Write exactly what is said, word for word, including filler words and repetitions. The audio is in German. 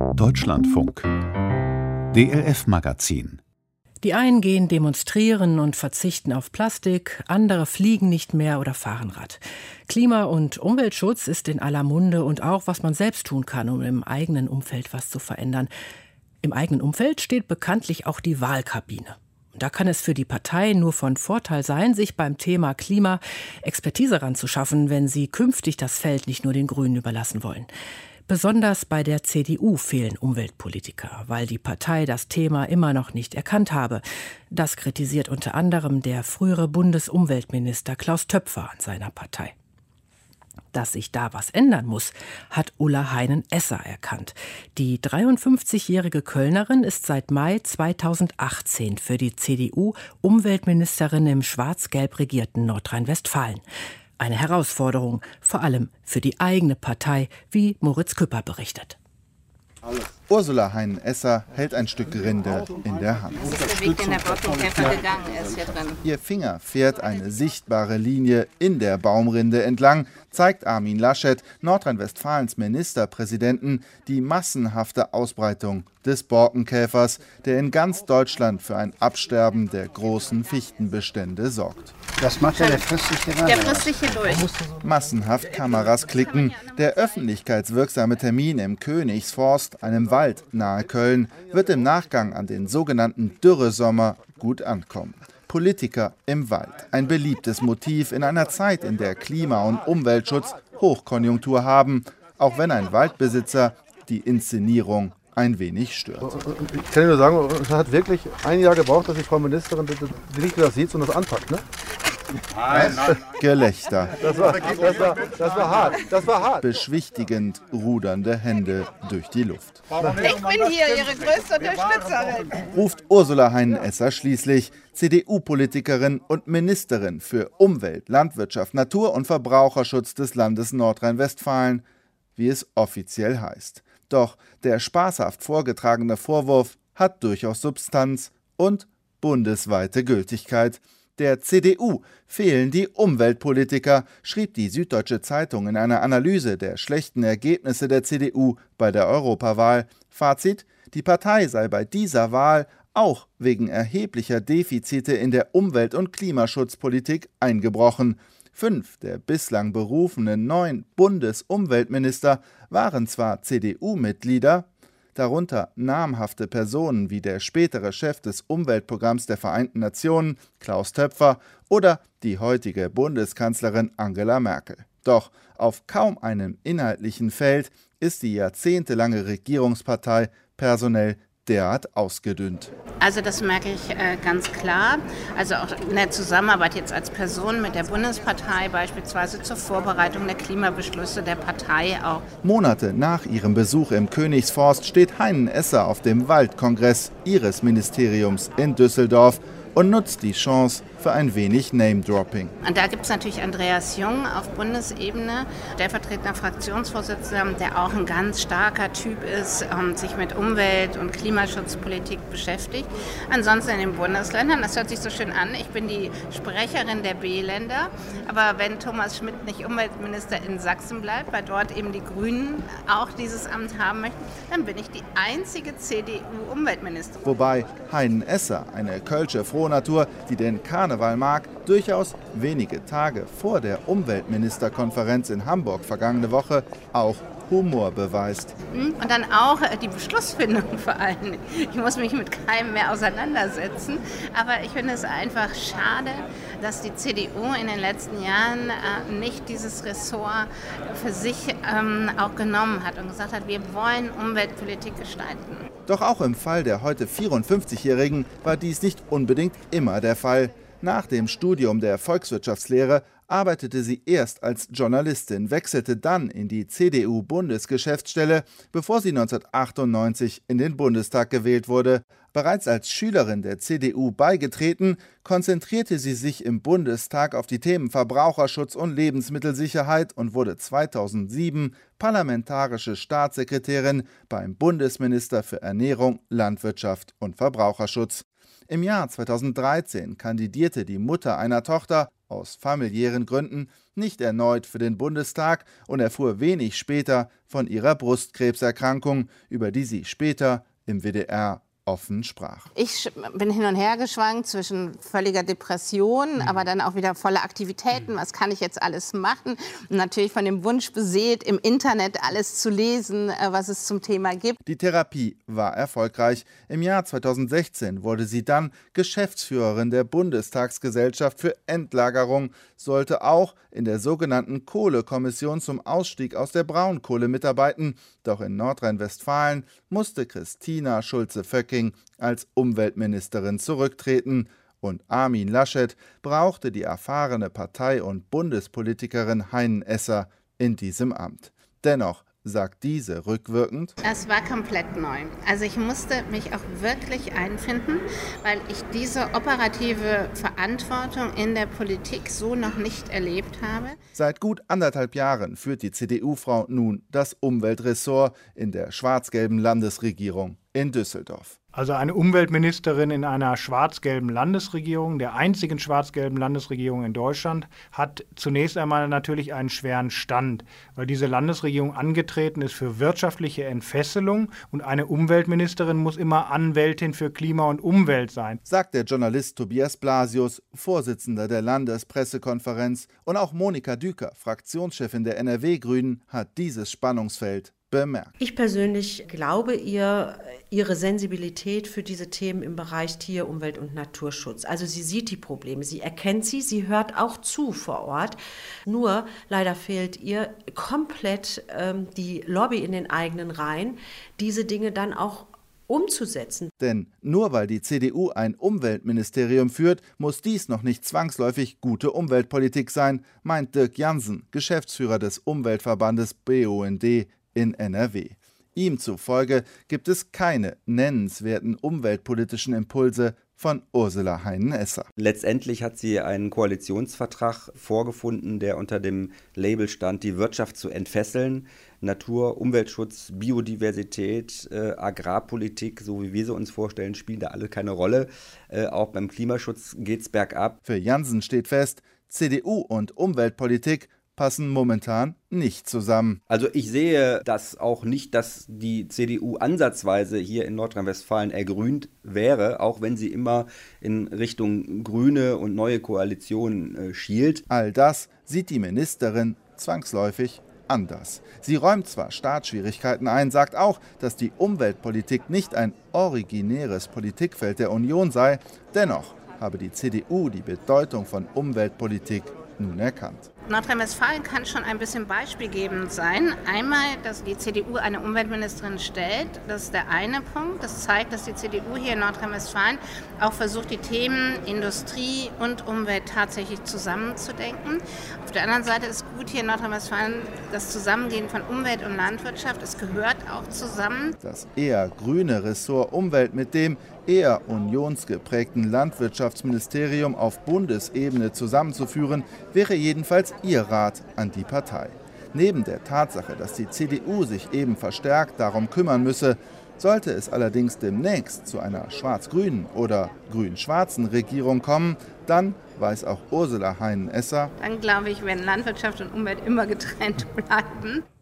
Deutschlandfunk D L F-Magazin. Die einen gehen demonstrieren und verzichten auf Plastik, andere fliegen nicht mehr oder fahren Rad. Klima- und Umweltschutz ist in aller Munde und auch, was man selbst tun kann, um im eigenen Umfeld was zu verändern. Im eigenen Umfeld steht bekanntlich auch die Wahlkabine. Da kann es für die Partei nur von Vorteil sein, sich beim Thema Klima Expertise ranzuschaffen, wenn sie künftig das Feld nicht nur den Grünen überlassen wollen. Besonders bei der C D U fehlen Umweltpolitiker, weil die Partei das Thema immer noch nicht erkannt habe. Das kritisiert unter anderem der frühere Bundesumweltminister Klaus Töpfer an seiner Partei. Dass sich da was ändern muss, hat Ulla Heinen-Esser erkannt. Die dreiundfünfzigjährige Kölnerin ist seit Mai zweitausendachtzehn für die C D U Umweltministerin im schwarz-gelb regierten Nordrhein-Westfalen. Eine Herausforderung, vor allem für die eigene Partei, wie Moritz Küpper berichtet. Ursula Heinen-Esser hält ein Stück Rinde in der Hand. Das ist der Weg, den der Borkenkäfer gegangen ist hier drin. Ihr Finger fährt eine sichtbare Linie in der Baumrinde entlang, zeigt Armin Laschet, Nordrhein-Westfalens Ministerpräsidenten, die massenhafte Ausbreitung des Borkenkäfers, der in ganz Deutschland für ein Absterben der großen Fichtenbestände sorgt. Was macht der? Der frisst sich hier rein. Der frisst sich hier durch. Massenhaft Kameras klicken. Der öffentlichkeitswirksame Termin im Königsforst, einem Wald nahe Köln, wird im Nachgang an den sogenannten Dürresommer gut ankommen. Politiker im Wald. Ein beliebtes Motiv in einer Zeit, in der Klima- und Umweltschutz Hochkonjunktur haben, auch wenn ein Waldbesitzer die Inszenierung ein wenig stört. Ich kann Ihnen nur sagen, es hat wirklich ein Jahr gebraucht, dass die Frau Ministerin nicht nur das sieht, sondern das anpackt, ne? Nein, nein. Gelächter. Das war, das, war, das war hart, das war hart. Beschwichtigend rudernde Hände durch die Luft. Ich bin hier Ihre größte Unterstützerin, Ruft Ursula Heinen-Esser schließlich, C D U-Politikerin und Ministerin für Umwelt, Landwirtschaft, Natur- und Verbraucherschutz des Landes Nordrhein-Westfalen, wie es offiziell heißt. Doch der spaßhaft vorgetragene Vorwurf hat durchaus Substanz und bundesweite Gültigkeit. Der C D U fehlen die Umweltpolitiker, schrieb die Süddeutsche Zeitung in einer Analyse der schlechten Ergebnisse der C D U bei der Europawahl. Fazit: Die Partei sei bei dieser Wahl auch wegen erheblicher Defizite in der Umwelt- und Klimaschutzpolitik eingebrochen. Fünf der bislang berufenen neun Bundesumweltminister waren zwar C D U-Mitglieder, darunter namhafte Personen wie der spätere Chef des Umweltprogramms der Vereinten Nationen, Klaus Töpfer, oder die heutige Bundeskanzlerin Angela Merkel. Doch auf kaum einem inhaltlichen Feld ist die jahrzehntelange Regierungspartei personell derart ausgedünnt. Also das merke ich äh, ganz klar. Also auch in der Zusammenarbeit jetzt als Person mit der Bundespartei, beispielsweise zur Vorbereitung der Klimabeschlüsse der Partei auch. Monate nach ihrem Besuch im Königsforst steht Heinen-Esser auf dem Waldkongress ihres Ministeriums in Düsseldorf und nutzt die Chance für ein wenig Name-Dropping. Und da gibt es natürlich Andreas Jung auf Bundesebene, stellvertretender Fraktionsvorsitzender, der auch ein ganz starker Typ ist, ähm, sich mit Umwelt- und Klimaschutzpolitik beschäftigt. Ansonsten in den Bundesländern, das hört sich so schön an, ich bin die Sprecherin der B-Länder, aber wenn Thomas Schmidt nicht Umweltminister in Sachsen bleibt, weil dort eben die Grünen auch dieses Amt haben möchten, dann bin ich die einzige C D U-Umweltministerin. Wobei Heinen-Esser, eine kölsche Frohnatur, die den Karneval mag, durchaus wenige Tage vor der Umweltministerkonferenz in Hamburg vergangene Woche auch Humor beweist. Und dann auch die Beschlussfindung vor allem. Ich muss mich mit keinem mehr auseinandersetzen. Aber ich finde es einfach schade, dass die C D U in den letzten Jahren nicht dieses Ressort für sich auch genommen hat und gesagt hat, wir wollen Umweltpolitik gestalten. Doch auch im Fall der heute vierundfünfzigjährigen war dies nicht unbedingt immer der Fall. Nach dem Studium der Volkswirtschaftslehre arbeitete sie erst als Journalistin, wechselte dann in die C D U-Bundesgeschäftsstelle, bevor sie neunzehnhundertachtundneunzig in den Bundestag gewählt wurde. Bereits als Schülerin der C D U beigetreten, konzentrierte sie sich im Bundestag auf die Themen Verbraucherschutz und Lebensmittelsicherheit und wurde zweitausendsieben parlamentarische Staatssekretärin beim Bundesminister für Ernährung, Landwirtschaft und Verbraucherschutz. Im Jahr zweitausenddreizehn kandidierte die Mutter einer Tochter aus familiären Gründen nicht erneut für den Bundestag und erfuhr wenig später von ihrer Brustkrebserkrankung, über die sie später im W D R offen sprach. Ich bin hin und her geschwankt zwischen völliger Depression, mhm. aber dann auch wieder volle Aktivitäten. Was kann ich jetzt alles machen? Und natürlich von dem Wunsch beseelt, im Internet alles zu lesen, was es zum Thema gibt. Die Therapie war erfolgreich. Im Jahr zweitausendsechzehn wurde sie dann Geschäftsführerin der Bundestagsgesellschaft für Endlagerung, sollte auch in der sogenannten Kohlekommission zum Ausstieg aus der Braunkohle mitarbeiten. Doch in Nordrhein-Westfalen musste Christina Schulze-Vöcking als Umweltministerin zurücktreten und Armin Laschet brauchte die erfahrene Partei- und Bundespolitikerin Heinen Esser in diesem Amt. Dennoch sagt diese rückwirkend: Es war komplett neu. Also ich musste mich auch wirklich einfinden, weil ich diese operative Verantwortung in der Politik so noch nicht erlebt habe. Seit gut anderthalb Jahren führt die C D U-Frau nun das Umweltressort in der schwarz-gelben Landesregierung in Düsseldorf. Also eine Umweltministerin in einer schwarz-gelben Landesregierung, der einzigen schwarz-gelben Landesregierung in Deutschland, hat zunächst einmal natürlich einen schweren Stand, weil diese Landesregierung angetreten ist für wirtschaftliche Entfesselung und eine Umweltministerin muss immer Anwältin für Klima und Umwelt sein. Sagt der Journalist Tobias Blasius, Vorsitzender der Landespressekonferenz, und auch Monika Düker, Fraktionschefin der N R W-Grünen, hat dieses Spannungsfeld bemerkt. Ich persönlich glaube ihr, ihre Sensibilität für diese Themen im Bereich Tier-, Umwelt- und Naturschutz. Also sie sieht die Probleme, sie erkennt sie, sie hört auch zu vor Ort. Nur leider fehlt ihr komplett ähm, die Lobby in den eigenen Reihen, diese Dinge dann auch umzusetzen. Denn nur weil die C D U ein Umweltministerium führt, muss dies noch nicht zwangsläufig gute Umweltpolitik sein, meint Dirk Jansen, Geschäftsführer des Umweltverbandes B U N D in N R W. Ihm zufolge gibt es keine nennenswerten umweltpolitischen Impulse von Ursula Heinen-Esser. Letztendlich hat sie einen Koalitionsvertrag vorgefunden, der unter dem Label stand, die Wirtschaft zu entfesseln. Natur, Umweltschutz, Biodiversität, äh, Agrarpolitik, so wie wir sie uns vorstellen, spielen da alle keine Rolle. Äh, auch beim Klimaschutz geht's bergab. Für Jansen steht fest, C D U und Umweltpolitik passen momentan nicht zusammen. Also ich sehe das auch nicht, dass die C D U ansatzweise hier in Nordrhein-Westfalen ergrünt wäre, auch wenn sie immer in Richtung Grüne und neue Koalitionen äh, schielt. All das sieht die Ministerin zwangsläufig anders. Sie räumt zwar Startschwierigkeiten ein, sagt auch, dass die Umweltpolitik nicht ein originäres Politikfeld der Union sei. Dennoch habe die C D U die Bedeutung von Umweltpolitik nun erkannt. Nordrhein-Westfalen kann schon ein bisschen beispielgebend sein. Einmal, dass die C D U eine Umweltministerin stellt, das ist der eine Punkt. Das zeigt, dass die C D U hier in Nordrhein-Westfalen auch versucht, die Themen Industrie und Umwelt tatsächlich zusammenzudenken. Auf der anderen Seite ist gut hier in Nordrhein-Westfalen das Zusammengehen von Umwelt und Landwirtschaft. Es gehört auch zusammen. Das eher grüne Ressort Umwelt mit dem eher unionsgeprägten Landwirtschaftsministerium auf Bundesebene zusammenzuführen, wäre jedenfalls ihr Rat an die Partei. Neben der Tatsache, dass die C D U sich eben verstärkt darum kümmern müsse, sollte es allerdings demnächst zu einer schwarz-grünen oder grün-schwarzen Regierung kommen, dann weiß auch Ursula Heinen-Esser, dann glaube ich, werden Landwirtschaft und Umwelt immer getrennt bleiben.